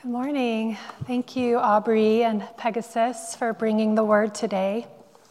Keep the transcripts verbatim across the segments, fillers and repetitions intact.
Good morning. Thank you, Aubrey and Pegasus, for bringing the word today.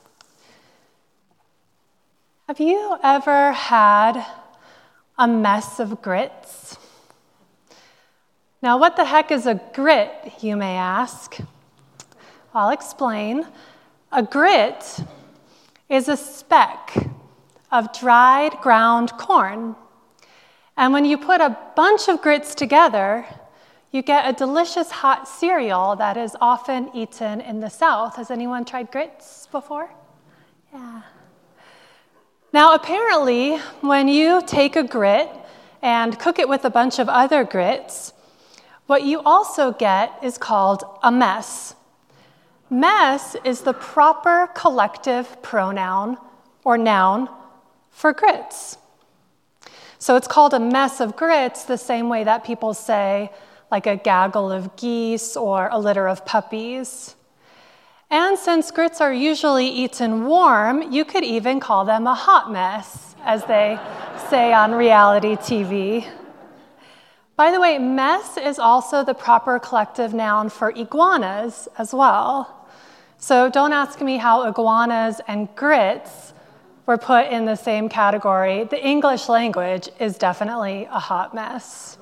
Have you ever had a mess of grits? Now, what the heck is a grit, you may ask? I'll explain. A grit is a speck of dried ground corn. And when you put a bunch of grits together, you get a delicious hot cereal that is often eaten in the South. Has anyone tried grits before? Yeah. Now, apparently, when you take a grit and cook it with a bunch of other grits, what you also get is called a mess. Mess is the proper collective pronoun or noun for grits. So it's called a mess of grits the same way that people say, like a gaggle of geese or a litter of puppies. And since grits are usually eaten warm, you could even call them a hot mess, as they say on reality T V. By the way, mess is also the proper collective noun for iguanas as well. So don't ask me how iguanas and grits were put in the same category. The English language is definitely a hot mess.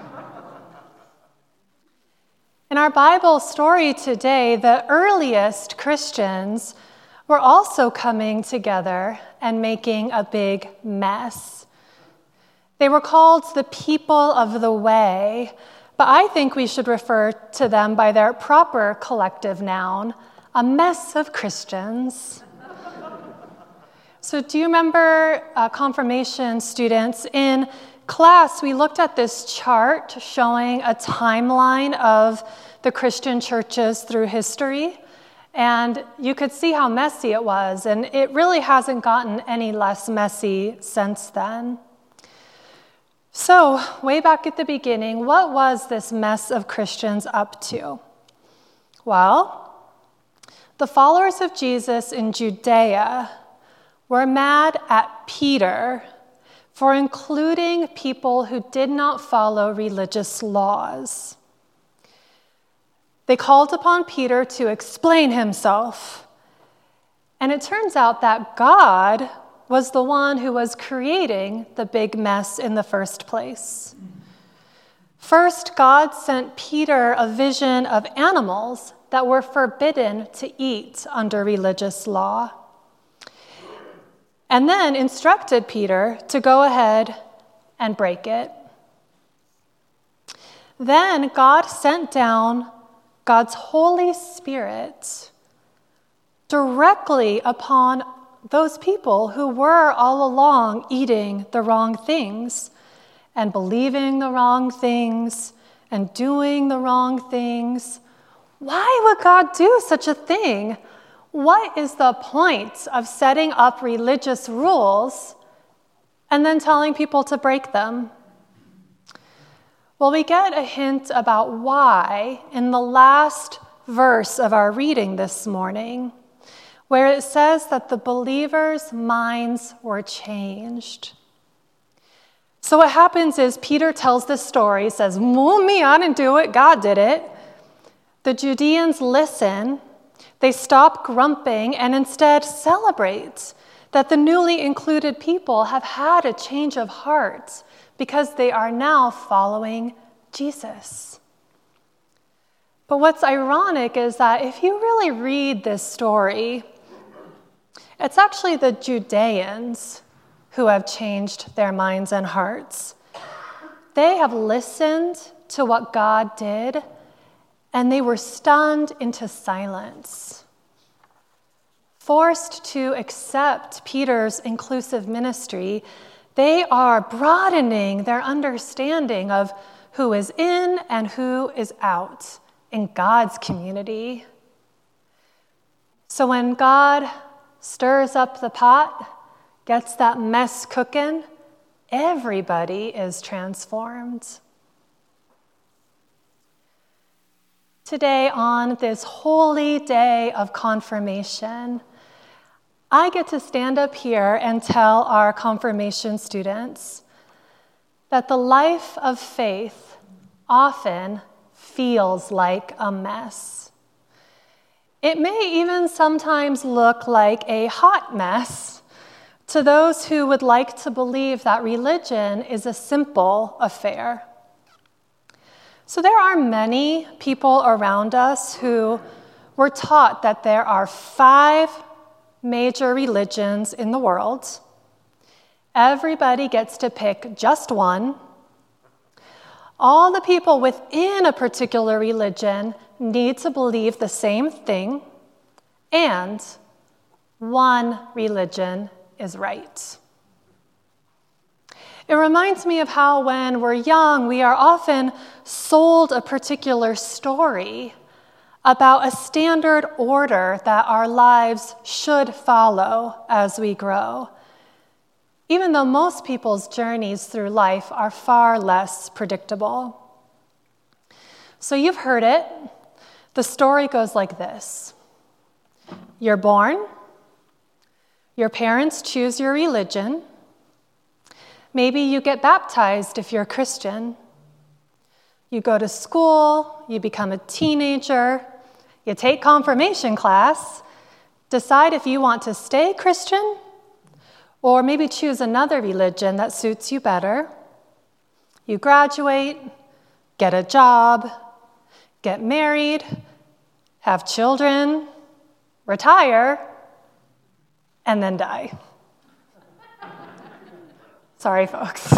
In our Bible story today, the earliest Christians were also coming together and making a big mess. They were called the people of the way, but I think we should refer to them by their proper collective noun, a mess of Christians. So do you remember, uh, confirmation students, in class, we looked at this chart showing a timeline of the Christian churches through history, and you could see how messy it was, and it really hasn't gotten any less messy since then. So, way back at the beginning, what was this mess of Christians up to? Well, the followers of Jesus in Judea were mad at Peter for including people who did not follow religious laws. They called upon Peter to explain himself. And it turns out that God was the one who was creating the big mess in the first place. First, God sent Peter a vision of animals that were forbidden to eat under religious law, and then instructed Peter to go ahead and break it. Then God sent down God's Holy Spirit directly upon those people who were all along eating the wrong things and believing the wrong things and doing the wrong things. Why would God do such a thing? What is the point of setting up religious rules and then telling people to break them? Well, we get a hint about why in the last verse of our reading this morning, where it says that the believers' minds were changed. So what happens is Peter tells this story, says, well, me, I didn't do it, God did it. The Judeans listen. They stop grumping and instead celebrate that the newly included people have had a change of heart because they are now following Jesus. But what's ironic is that if you really read this story, it's actually the Judeans who have changed their minds and hearts. They have listened to what God did, and they were stunned into silence. Forced to accept Peter's inclusive ministry, they are broadening their understanding of who is in and who is out in God's community. So when God stirs up the pot, gets that mess cooking, everybody is transformed. Today, on this holy day of confirmation, I get to stand up here and tell our confirmation students that the life of faith often feels like a mess. It may even sometimes look like a hot mess to those who would like to believe that religion is a simple affair. So there are many people around us who were taught that there are five major religions in the world. Everybody gets to pick just one. All the people within a particular religion need to believe the same thing, and one religion is right. It reminds me of how when we're young, we are often sold a particular story about a standard order that our lives should follow as we grow, even though most people's journeys through life are far less predictable. So you've heard it. The story goes like this. You're born. Your parents choose your religion. Maybe you get baptized if you're a Christian. You go to school, you become a teenager, you take confirmation class, decide if you want to stay Christian, or maybe choose another religion that suits you better. You graduate, get a job, get married, have children, retire, and then die. Sorry, folks.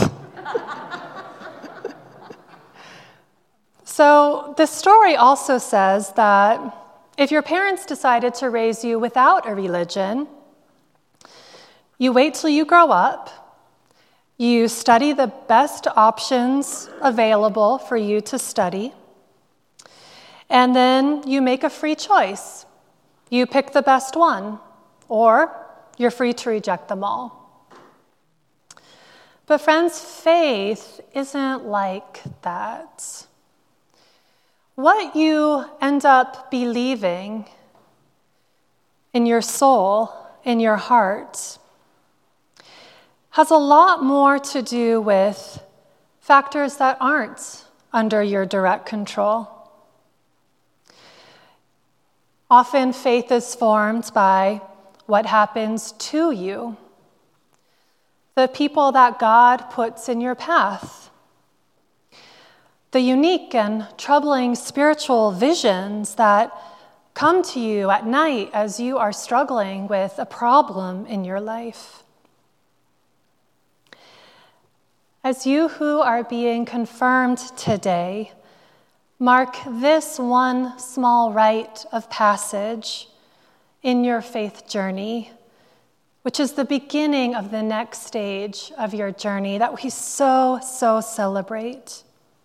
So the story also says that if your parents decided to raise you without a religion, you wait till you grow up, you study the best options available for you to study, and then you make a free choice. You pick the best one, or you're free to reject them all. But friends, faith isn't like that. What you end up believing in your soul, in your heart, has a lot more to do with factors that aren't under your direct control. Often faith is formed by what happens to you, the people that God puts in your path, the unique and troubling spiritual visions that come to you at night as you are struggling with a problem in your life. As you who are being confirmed today, mark this one small rite of passage in your faith journey, which is the beginning of the next stage of your journey that we so, so celebrate.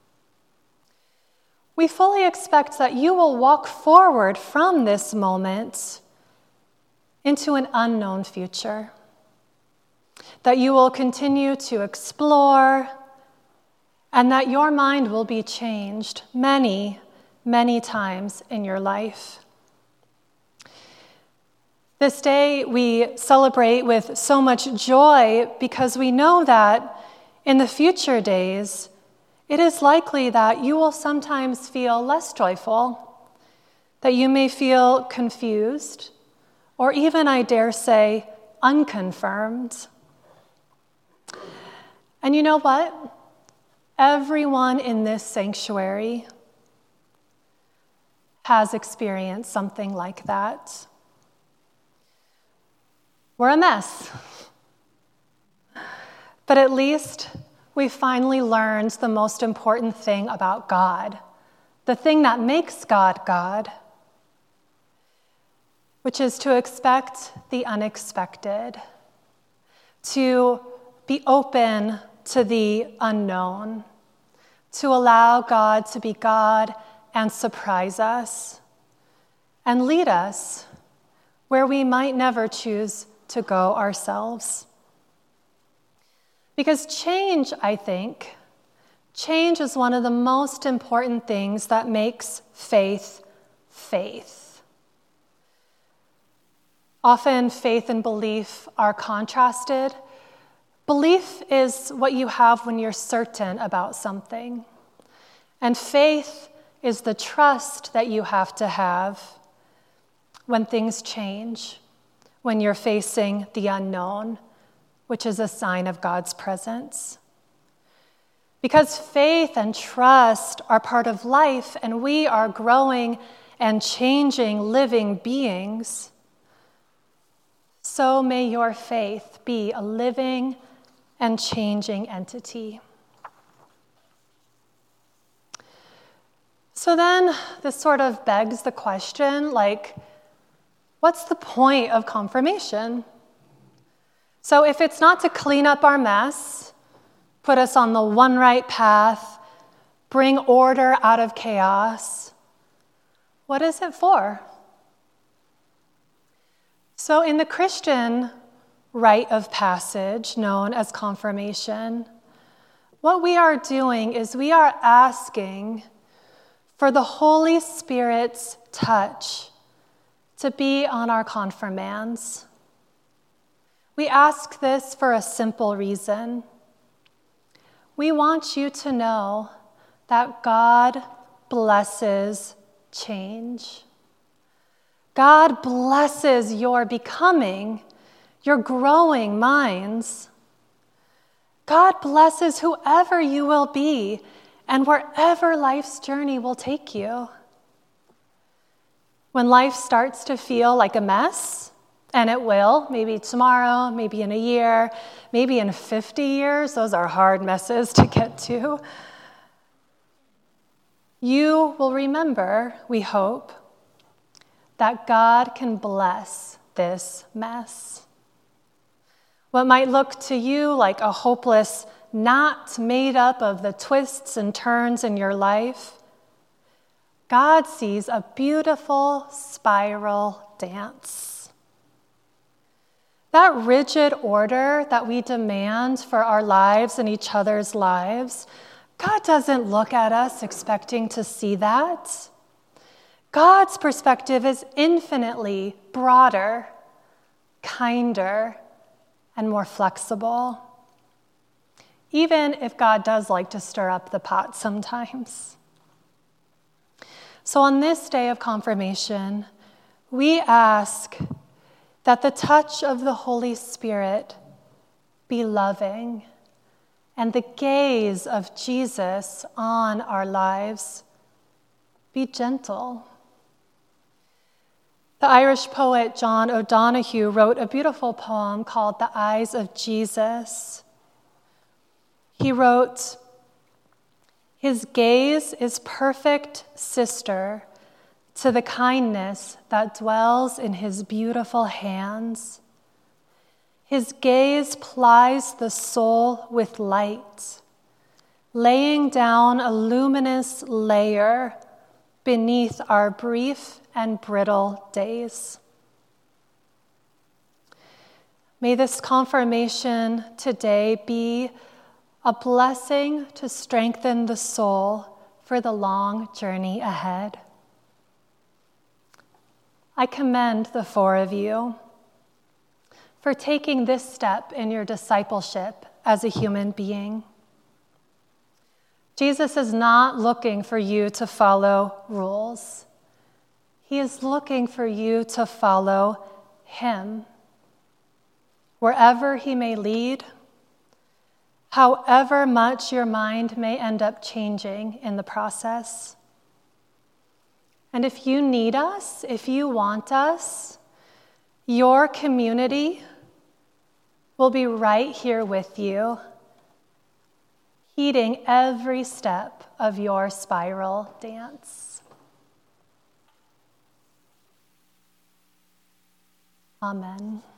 We fully expect that you will walk forward from this moment into an unknown future, that you will continue to explore, and that your mind will be changed many, many times in your life. This day we celebrate with so much joy because we know that in the future days, it is likely that you will sometimes feel less joyful, that you may feel confused, or even, I dare say, unconfirmed. And you know what? Everyone in this sanctuary has experienced something like that. We're a mess. But at least we finally learned the most important thing about God, the thing that makes God God, which is to expect the unexpected, to be open to the unknown, to allow God to be God and surprise us and lead us where we might never choose to go ourselves. Because change, I think, change is one of the most important things that makes faith faith. Often faith and belief are contrasted. Belief is what you have when you're certain about something. And faith is the trust that you have to have when things change, when you're facing the unknown, which is a sign of God's presence. Because faith and trust are part of life, and we are growing and changing living beings, so may your faith be a living and changing entity. So then this sort of begs the question, like, what's the point of confirmation? So if it's not to clean up our mess, put us on the one right path, bring order out of chaos, what is it for? So in the Christian rite of passage, known as confirmation, what we are doing is we are asking for the Holy Spirit's touch to be on our confirmands. We ask this for a simple reason. We want you to know that God blesses change. God blesses your becoming, your growing minds. God blesses whoever you will be and wherever life's journey will take you. When life starts to feel like a mess, and it will, maybe tomorrow, maybe in a year, maybe in fifty years, those are hard messes to get to, you will remember, we hope, that God can bless this mess. What might look to you like a hopeless knot made up of the twists and turns in your life, God sees a beautiful spiral dance. That rigid order that we demand for our lives and each other's lives, God doesn't look at us expecting to see that. God's perspective is infinitely broader, kinder, and more flexible, even if God does like to stir up the pot sometimes. So on this day of confirmation, we ask that the touch of the Holy Spirit be loving and the gaze of Jesus on our lives be gentle. The Irish poet John O'Donoghue wrote a beautiful poem called The Eyes of Jesus. He wrote, "His gaze is perfect sister to the kindness that dwells in his beautiful hands. His gaze plies the soul with light, laying down a luminous layer beneath our brief and brittle days." May this confirmation today be a blessing to strengthen the soul for the long journey ahead. I commend the four of you for taking this step in your discipleship as a human being. Jesus is not looking for you to follow rules. He is looking for you to follow him. Wherever he may lead, however much your mind may end up changing in the process. And if you need us, if you want us, your community will be right here with you, heeding every step of your spiral dance. Amen.